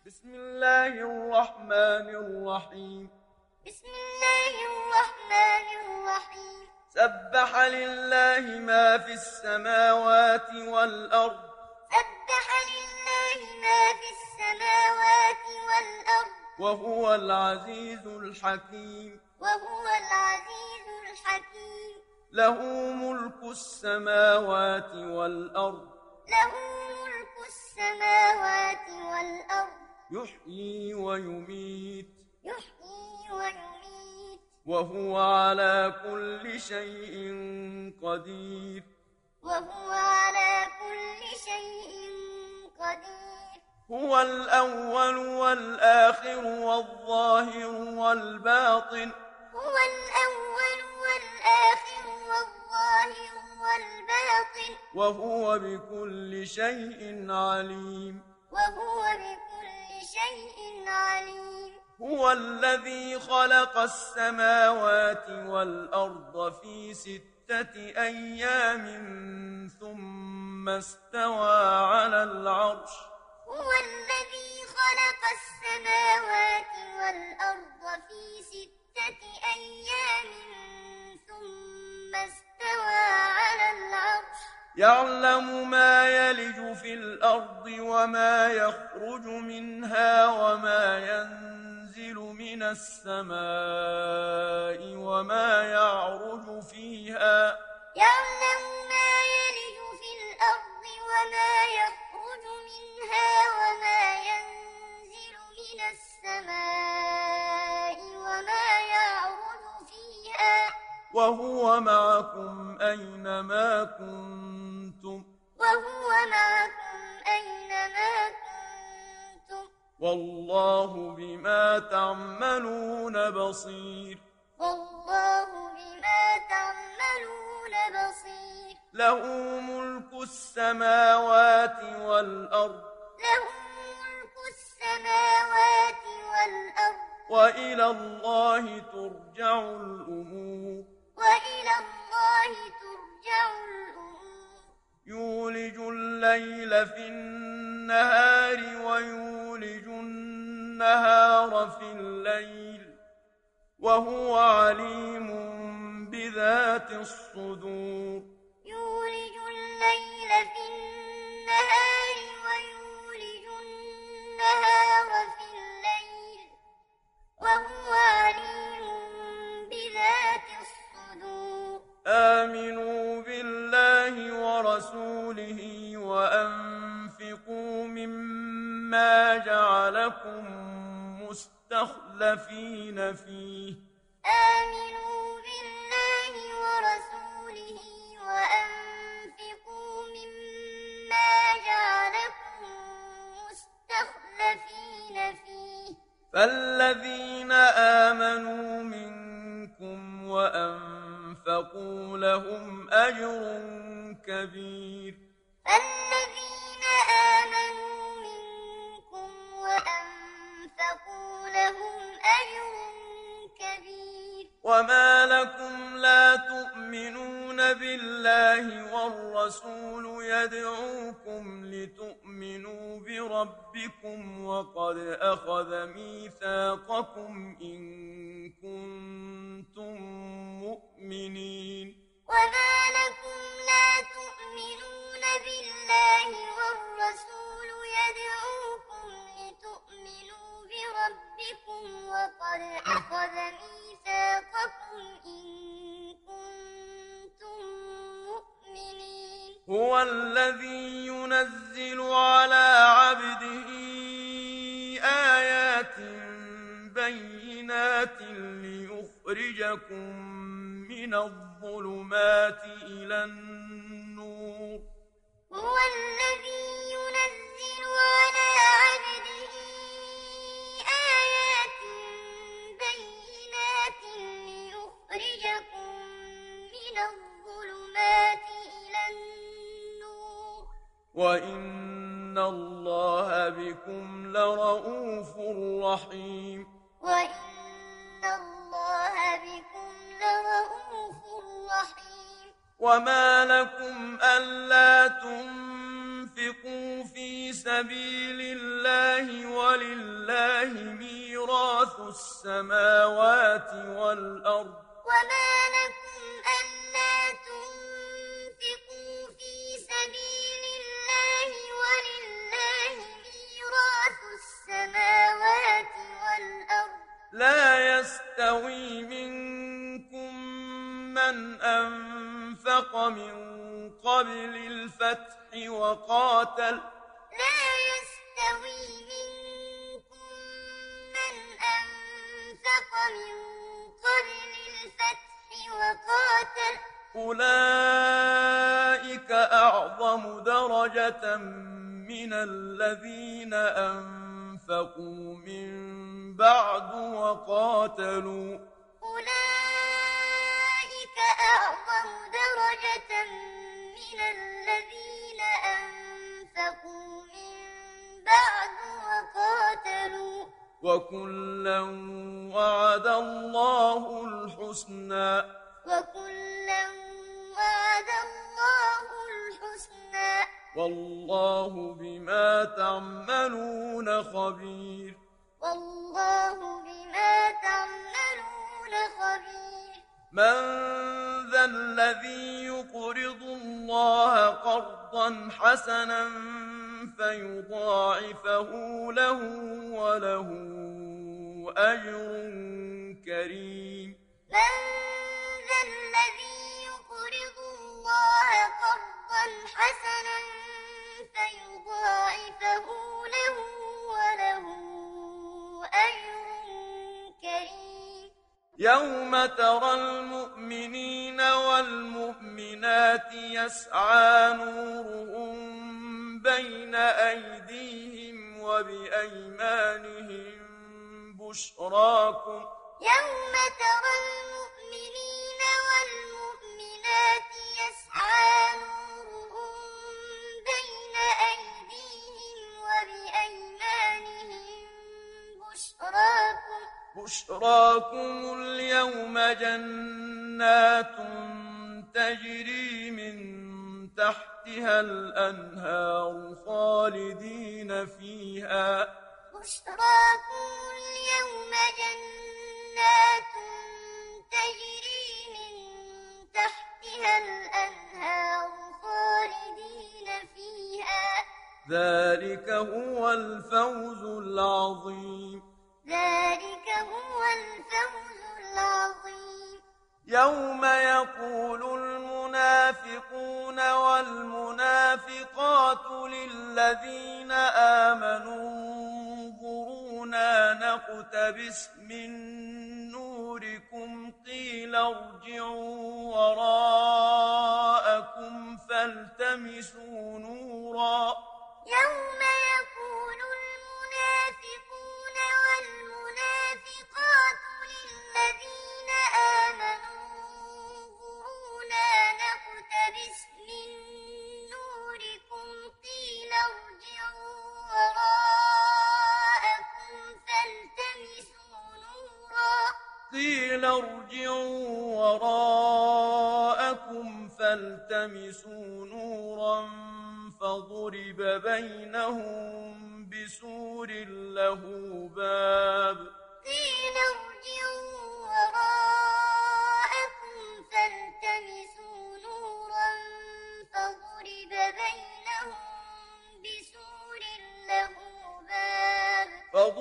بسم الله الرحمن الرحيم. بسم الله الرحمن الرحيم. سبح لله ما في السماوات والأرض. سبح لله ما في السماوات والأرض. وهو العزيز الحكيم. وهو العزيز الحكيم. له ملك السماوات والأرض. له ملك السماوات والأرض. يحيي ويميت. يحيي ويميت. وهو على كل شيء قدير. وهو على كل شيء قدير. هو الأول والآخر والظاهر والباطن. هو الأول والآخر والظاهر والباطن. وهو بكل شيء عليم. وهو بكل شيء عليم. هو الذي خلق السماوات والأرض في 6 أيام ثم استوى على العرش. هو الذي خلق السماوات والأرض في 6 أيام ثم استوى على العرش. يعلم ما يلج في الأرض وما يخرج منها وما ينزل من السماء وما يعرج فيها. يعلم ما يلج في الأرض وما يخرج منها وما ينزل من السماء وما يعرج فيها. وهو معكم أينما كنتم. وهو معكم أينما كنتم. والله بما تعملون بصير. والله بما تعملون بصير. له ملك السماوات والأرض. له ملك السماوات والأرض. وإلى الله ترجع الأمور. وإلى الله ترجع الأمور. يولج الليل في النهار ويولج النهار في الليل وهو عليم بذات الصدور. يولج الليل في النهار ويولج النهار في الليل وهو عليم بذات الصدور. آمنوا بالله ورسوله وأنفقوا مما جعلكم مستخلفين فيه. آمنوا بالله ورسوله وأنفقوا مما جعلكم مستخلفين فيه. فالذين آمنوا منكم وأنفقوا لهم أجر كبير. فالذين آمنوا منكم وأنفقوا لهم أجر كبير. وما لكم لا تؤمنون بالله والرسول يدعوكم لتؤمنوا بربكم وقد أخذ ميثاقكم إن كنتم مؤمنين. وما لكم لا تؤمنون بالله والرسول يدعوكم لتؤمنوا بربكم وقد أخذ ميثاقكم إن كنتم مؤمنين. هو الذي ينزل على عبده آيات بينات ليخرجكم من الظلمات إلى النور. هو الذي ينزل على عبده آيات بينات ليخرجكم من الظلمات إلى النور. وإن الله بكم لرءوف رحيم. وإن الله بكم لرءوف رحيم. وما لكم ألا تنفقوا في سبيل الله ولله السماوات والأرض وما لكم ألا تنفقوا في سبيل الله ولله ميراث السماوات والأرض لا يستوي منكم من أنفق من قبل الفتح وقاتل لا يستوي منكم من أنفق من قبل الفتح وقاتل أولئك أعظم درجة من الذين أنفقوا من بعد وقاتلوا أولئك أعظم درجة من الذين أنفقوا من بعد وقاتلوا وكلا وعد الله الحسنى وكلا وعد الله الحسنى والله بما تعملون خبير والله بما تعملون خبير من ذا الذي يقرض الله قرضا حسنا فيضاعفه له وله أجر كريم من ذا الذي يقرض الله قرضا حسنا فيضاعفه له وله أجر كريم يوم ترى المؤمنين والمؤمنات يسعى نورهم بين أيديهم وبأيمانهم بشراكم يوم ترى المؤمنين والمؤمنات يسعى نورهم بين أيديهم وبأيمانهم بشراكم اليوم جنات تجري من تحتها الأنهار خالدين فيها بشراكم اليوم جنات تجري من تحتها الأنهار خالدين فيها ذلك هو الفوز العظيم ذلك هو الفوز العظيم يوم يقول المنافقون والمنافقات للذين آمنوا انظرونا نقتبس من نوركم قيل ارجعوا وراءكم فالتمسوا نورا يوم يقول المنافقون والمنافقات للذين آمنوا انظرونا نقتبس من نوركم قيل ارجعوا وراءكم فالتمسوا نورا قيل ارجعوا وراءكم فالتمسوا نورا فضرب بينهم بسور له باب قيل ارجعوا وراءكم فالتمسوا نورا فضرب بينهم بسور له باب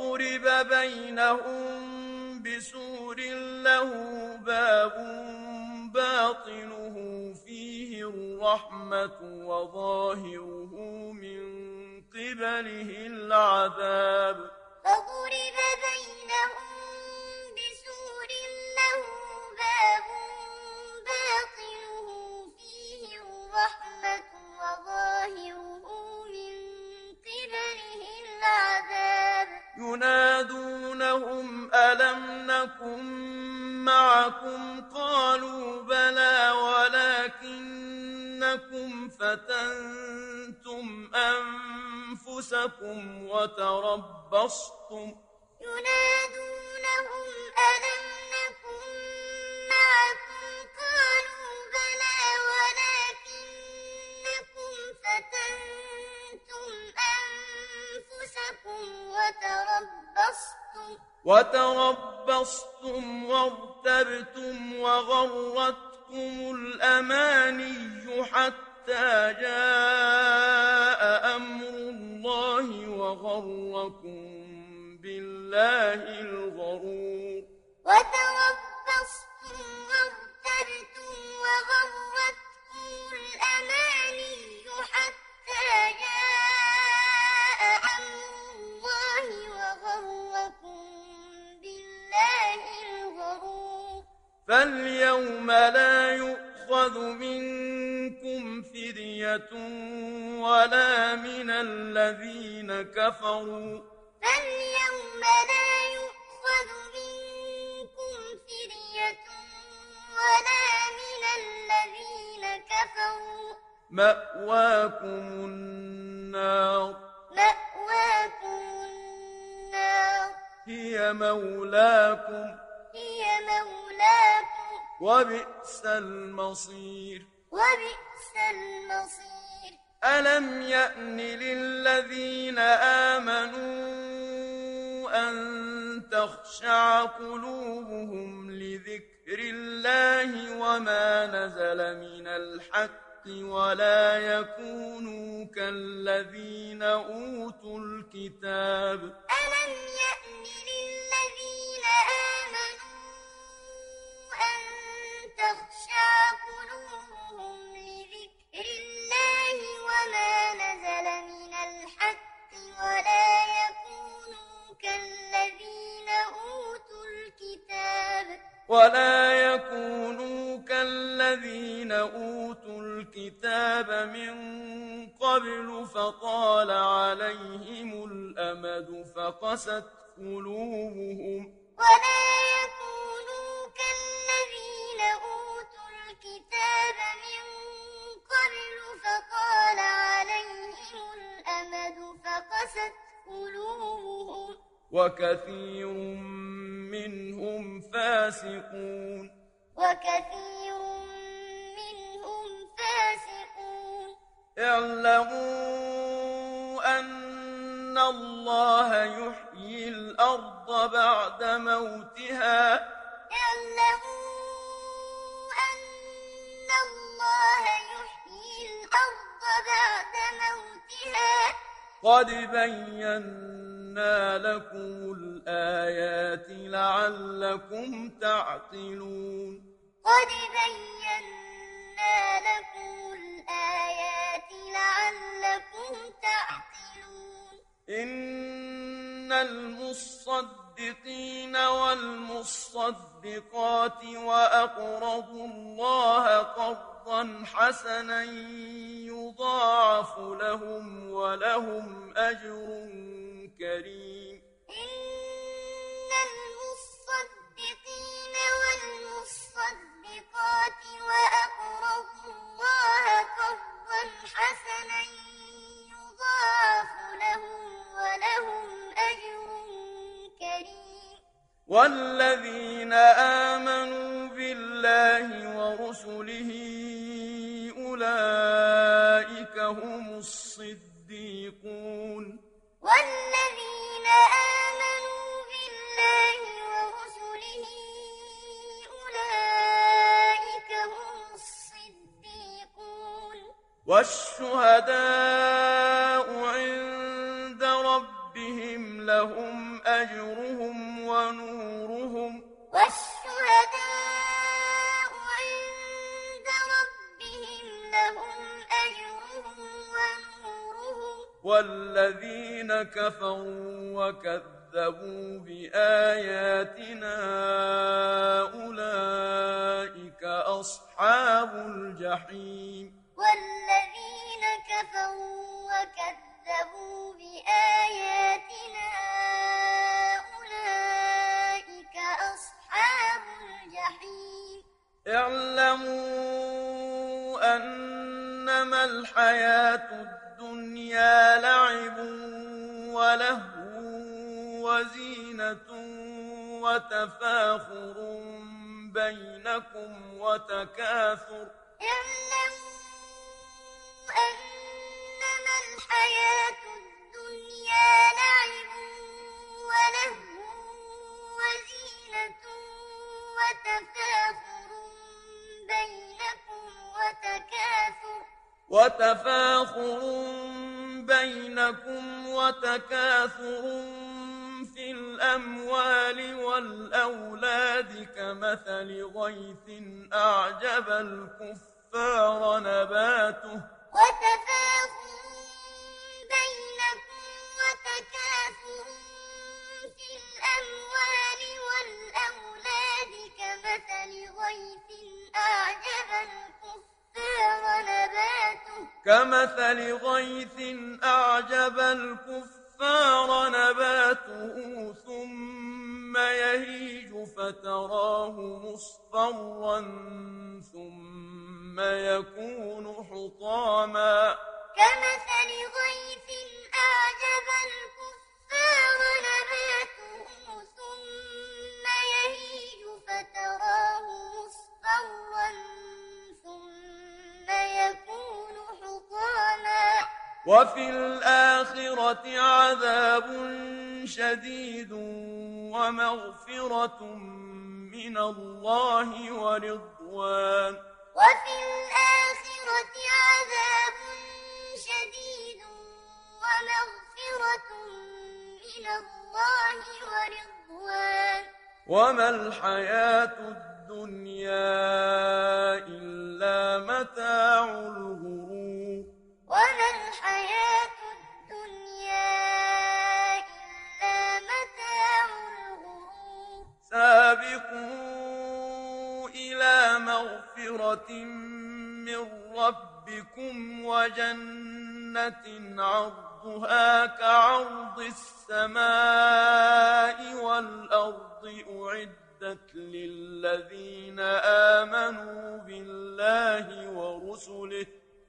باطنه فيه الرحمة وظاهره من قبله العذاب فضرب بينهم بسور له باب باطنه فيه الرحمة وظاهره من قبله العذاب ينادونهم ألم نكن معكم قالوا بلى ولكنكم فتنتم أنفسكم وتربصتم ينادونهم ألم نكن معكم قالوا بلى ولكنكم فتنتم أنفسكم وتربصتم وتربصتم وارتبتم وغرتكم الأماني حتى جاء أمر الله وغركم بالله الغرور وتربصتم وارتبتم وغرتكم الأماني حتى جاء أمر الله وغركم بالله الغرور فاليوم لا يؤخذ منكم فدية ولا من الذين كفروا فاليوم لا يؤخذ منكم فدية ولا من الذين كفروا مأواكم النار هي مولاكم وبئس المصير ألم يأن للذين آمنوا أن تخشع قلوبهم لذكر الله وما نزل من الحق ولا يكونوا كالذين أوتوا الكتاب ألم يأن للذين آمنوا أن تخشع قلوبهم لذكر الله وما نزل من الحق ولا يكونوا كالذين أوتوا الكتاب من قبل فطال عليهم الأمد فقست قلوبهم ولا يكونوا كالذين أوتوا الكتاب من قبل فطال عليهم الأمد فقست قلوبهم وكثير منهم فاسقون اعلموا أن الله يحيي الأرض بعد موتها قد بينا لكم الآيات لعلكم تعقلون إن المصدقين والمصدقات وأقرضوا الله قرضا حسنا يضاعف لهم ولهم أجر كريم إن المصدقين والمصدقات وأقرضوا الله قرضا حسنا يضاعف لهم ولهم أجر كريم والذين آمنوا بالله ورسله أولئك هم الصديقون والذين آمنوا بالله ورسله أولئك هم الصديقون والشهداء عند ربهم لهم أجرهم ونورهم والشهداء عند ربهم لهم أجرهم ونورهم والذين كفروا وكذبوا بآياتنا أولئك أصحاب الجحيم والذين كفروا وكذبوا بآياتنا أولئك أصحاب الجحيم اعلموا أنما الحياة الدنيا لعب ولهو وزينة وتفاخر بينكم وتكاثر اعلموا أنما الحياة الدنيا لعب ولهو وتفاخر بينكم وتكاثر في الأموال والأولاد كمثل غيث أعجب الكفار نباته ثم يهيج فتراه مصفرا ثم يكون حطاما وفي الآخرة عذاب شديد ومغفرة من الله ورضوان وما الحياة الدنيا إلا متاع الغرور سابقوا إلى مغفرة من ربكم وجنة عرضها كعرض السماء والأرض أعدت للذين آمنوا بالله ورسله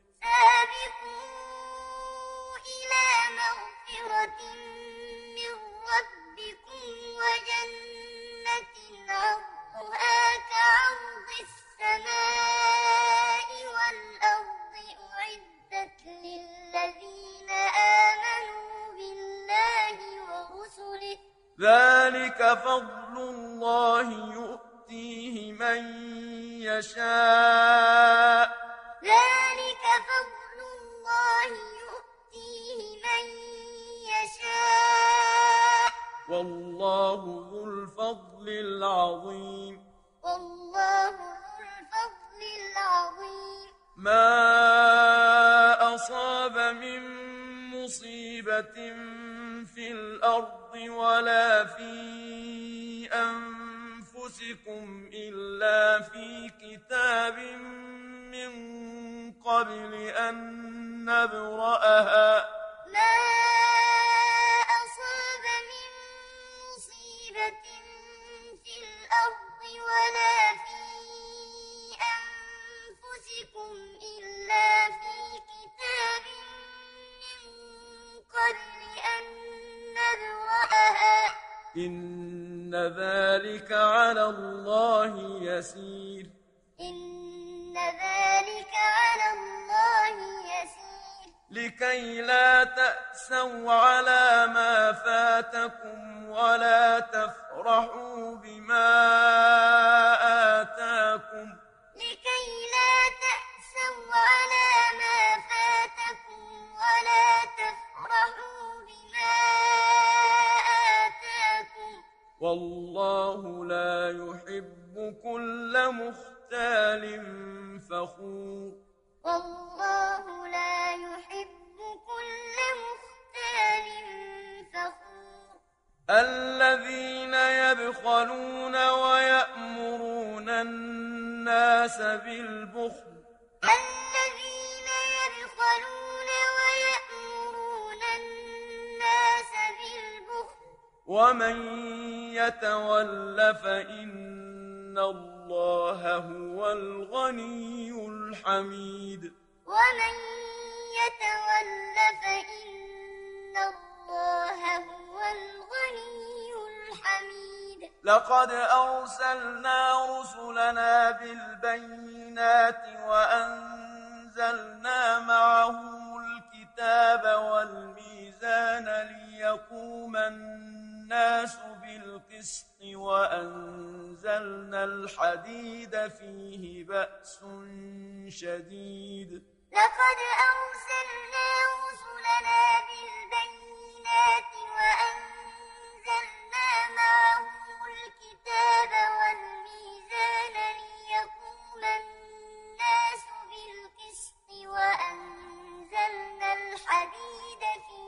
ذلك فضل الله يؤتيه من يشاء والله ذو الفضل العظيم ما أصاب من مصيبة في الأرض ولا في أنفسكم إلا في كتاب من قبل أن نبرأها إن ذلك على الله يسير لكي لا تأسوا على ما فاتكم ولا تفرحوا بما آتاكم والله لا يحب كل مختال فخور الذين يبخلون ويأمرون الناس بالبخل ومن يتول فإن الله هو الغني الحميد لقد أرسلنا رسلنا بالبينات وأنزلنا معهم الكتاب والميزان ليقوم الناس الناس بالقسط وأنزلنا الحديد فيه بأس شديد لقد أرسلنا رسلنا بالبينات وأنزلنا معهم الكتاب والميزان ليقوم الناس بالقسط وأنزلنا الحديد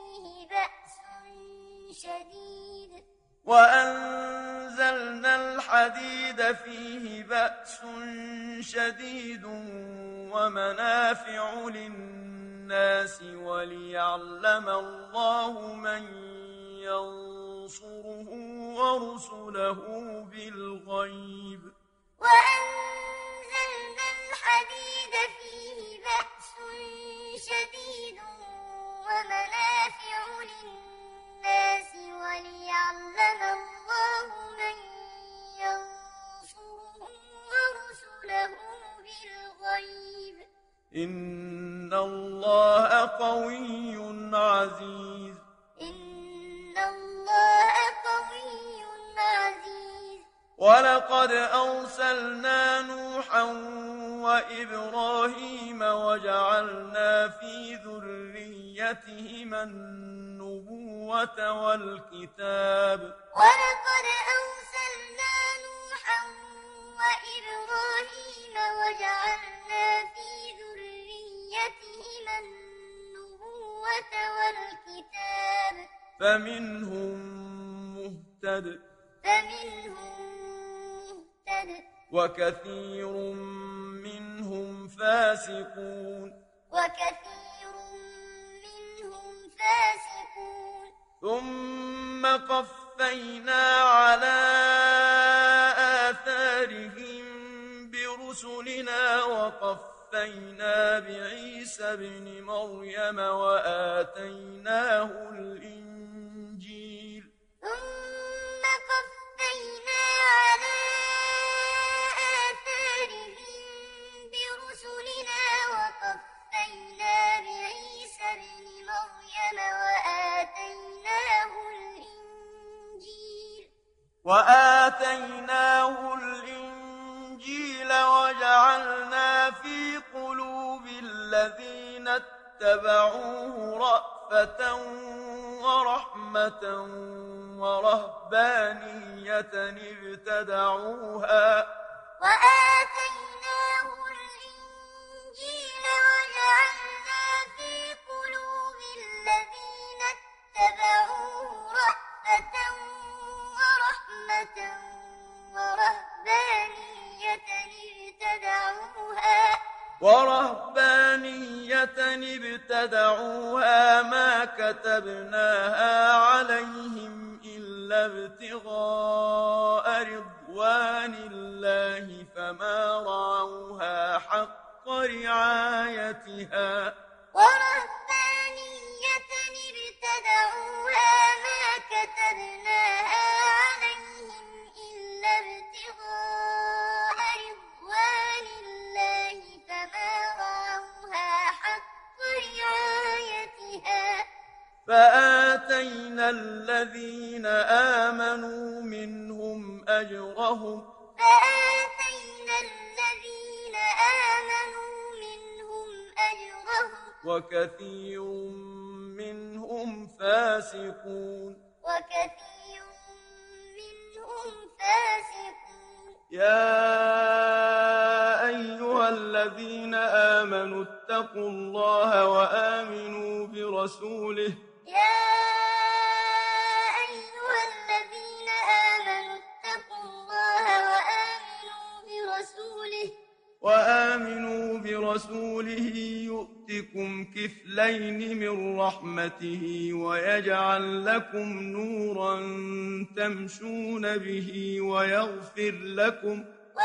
فيه بأس شديد ومنافع للناس وليعلم الله من ينصره ورسله بالغيب وأنزلنا الحديد فيه بأس شديد ومنافع للناس وليعلم الله من ينصره ورسله بالغيب إن الله قوي عزيز إن الله قوي عزيز ولقد أرسلنا نوحا وإبراهيم وجعلنا في ذريتهما النبوة والكتاب ولقد أرسلنا نوحا وإبراهيم وجعلنا في ذريتهما النبوة والكتاب فمنهم مهتد وكثير منهم فاسقون ثم قفينا على آثارهم برسلنا وقفينا بعيسى ابن مريم وآتيناه الإنجيل ثم قفينا على آثارهم برسلنا وقفينا بعيسى ابن مريم وآتيناه الإنجيل وجعلنا في قلوب الذين اتبعوه رأفة ورحمة ورهبانية ابتدعوها وجعلنا في قلوب الذين اتبعوه رأفة ورحمة ورهبانية ابتدعوها ما كتبناها عليهم إلا ابتغاء رضوان الله فما رعوها حق رعايتها ورهبانية ابتدعوها ما كتبناها عليهم إلا ابتغاء رضوان الله فما رعوها حق رعايتها فآتينا الذين آمنوا منهم أجرهم وكثير منهم فاسقون يا أيها الذين آمنوا اتقوا الله وآمنوا برسوله يؤتكم كفلين من رحمته ويجعل لكم نورا تمشون به ويغفر لكم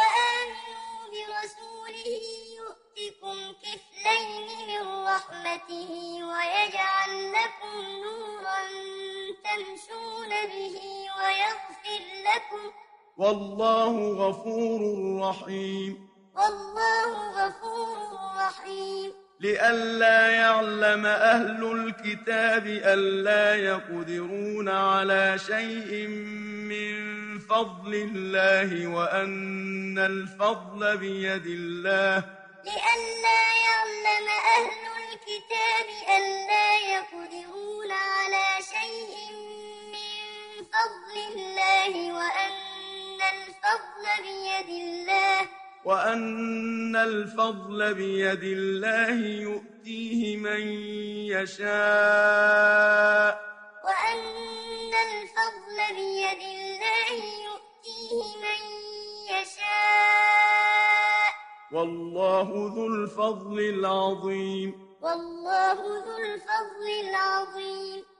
يؤتكم كفلين من رحمته ويجعل لكم نورا تمشون به ويغفر لكم والله غفور رحيم لئلا يعلم أهل الكتاب ألا يقدرون على شيء من فضل الله وأن الفضل بيد الله لئلا يعلم أهل الكتاب ألا يقدرون على شيء من فضل الله وأن الفضل بيد الله يؤتيه من يشاء وأن الفضل بيد الله يؤتيه من يشاء والله ذو الفضل العظيم والله ذو الفضل العظيم